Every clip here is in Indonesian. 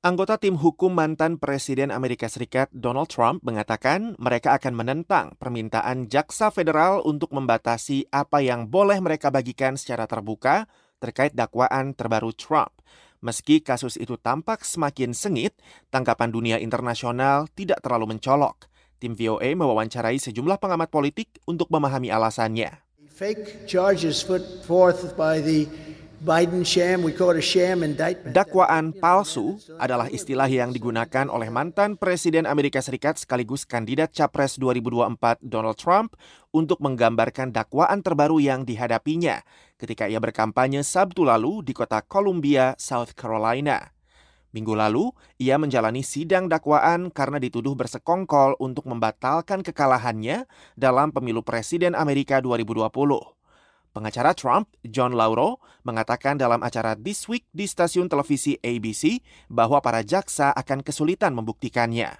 Anggota tim hukum mantan Presiden Amerika Serikat Donald Trump mengatakan mereka akan menentang permintaan jaksa federal untuk membatasi apa yang boleh mereka bagikan secara terbuka terkait dakwaan terbaru Trump. Meski kasus itu tampak semakin sengit, tanggapan dunia internasional tidak terlalu mencolok. Tim VOA mewawancarai sejumlah pengamat politik untuk memahami alasannya. Fake charges put forth by the Biden sham, we call it a sham indictment. Dakwaan palsu adalah istilah yang digunakan oleh mantan Presiden Amerika Serikat sekaligus kandidat Capres 2024 Donald Trump untuk menggambarkan dakwaan terbaru yang dihadapinya ketika ia berkampanye Sabtu lalu di kota Columbia, South Carolina. Minggu lalu, ia menjalani sidang dakwaan karena dituduh bersekongkol untuk membatalkan kekalahannya dalam pemilu Presiden Amerika 2020. Pengacara Trump, John Lauro, mengatakan dalam acara This Week di stasiun televisi ABC bahwa para jaksa akan kesulitan membuktikannya.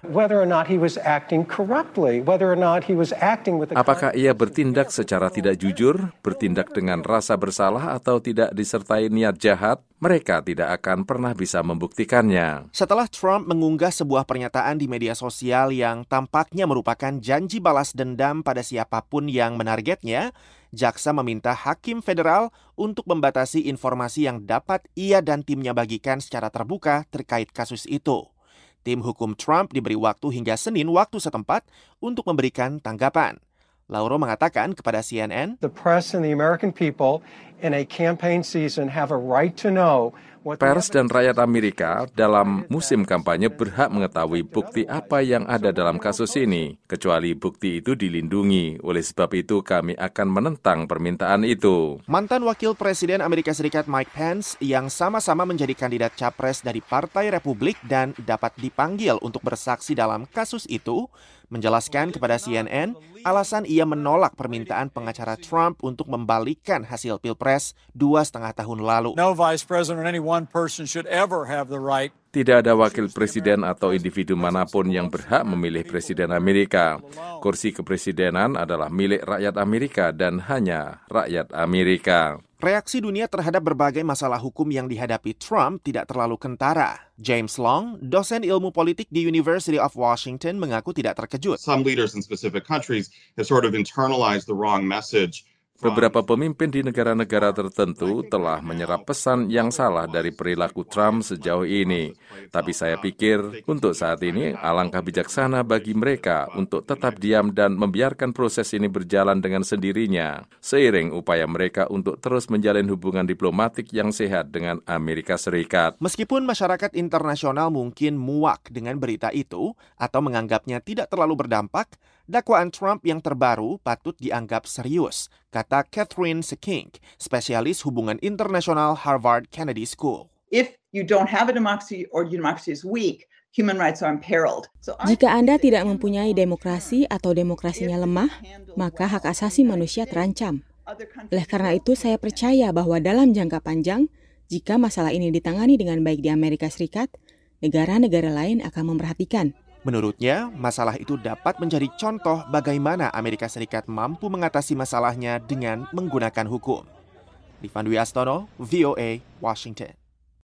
Apakah ia bertindak secara tidak jujur, bertindak dengan rasa bersalah atau tidak disertai niat jahat? Mereka tidak akan pernah bisa membuktikannya. Setelah Trump mengunggah sebuah pernyataan di media sosial yang tampaknya merupakan janji balas dendam pada siapapun yang menargetnya, jaksa meminta hakim federal untuk membatasi informasi yang dapat ia dan timnya bagikan secara terbuka terkait kasus itu. Tim hukum Trump diberi waktu hingga Senin waktu setempat untuk memberikan tanggapan. Lauro mengatakan kepada CNN, "The press and the American people in a campaign season have a right to know." Pers dan rakyat Amerika dalam musim kampanye berhak mengetahui bukti apa yang ada dalam kasus ini, kecuali bukti itu dilindungi. Oleh sebab itu, kami akan menentang permintaan itu. Mantan Wakil Presiden Amerika Serikat Mike Pence yang sama-sama menjadi kandidat capres dari Partai Republik dan dapat dipanggil untuk bersaksi dalam kasus itu, menjelaskan kepada CNN alasan ia menolak permintaan pengacara Trump untuk membalikkan hasil Pilpres 2,5 tahun lalu. No vice president or any one person should ever have the right. Tidak ada wakil presiden atau individu manapun yang berhak memilih presiden Amerika. Kursi kepresidenan adalah milik rakyat Amerika dan hanya rakyat Amerika. Reaksi dunia terhadap berbagai masalah hukum yang dihadapi Trump tidak terlalu kentara. James Long, dosen ilmu politik di University of Washington, mengaku tidak terkejut. Some leaders in specific countries have sort of internalized the wrong message. Beberapa pemimpin di negara-negara tertentu telah menyerap pesan yang salah dari perilaku Trump sejauh ini. Tapi saya pikir untuk saat ini alangkah bijaksana bagi mereka untuk tetap diam dan membiarkan proses ini berjalan dengan sendirinya, seiring upaya mereka untuk terus menjalin hubungan diplomatik yang sehat dengan Amerika Serikat. Meskipun masyarakat internasional mungkin muak dengan berita itu atau menganggapnya tidak terlalu berdampak, dakwaan Trump yang terbaru patut dianggap serius, kata Catherine Sekink, spesialis hubungan internasional Harvard Kennedy School. If you don't have a democracy or your democracy is weak, human rights are imperiled. Jika Anda tidak mempunyai demokrasi atau demokrasinya lemah, maka hak asasi manusia terancam. Oleh karena itu, saya percaya bahwa dalam jangka panjang, jika masalah ini ditangani dengan baik di Amerika Serikat, negara-negara lain akan memperhatikan. Menurutnya, masalah itu dapat menjadi contoh bagaimana Amerika Serikat mampu mengatasi masalahnya dengan menggunakan hukum. Rifan Dwi Astono, VOA, Washington.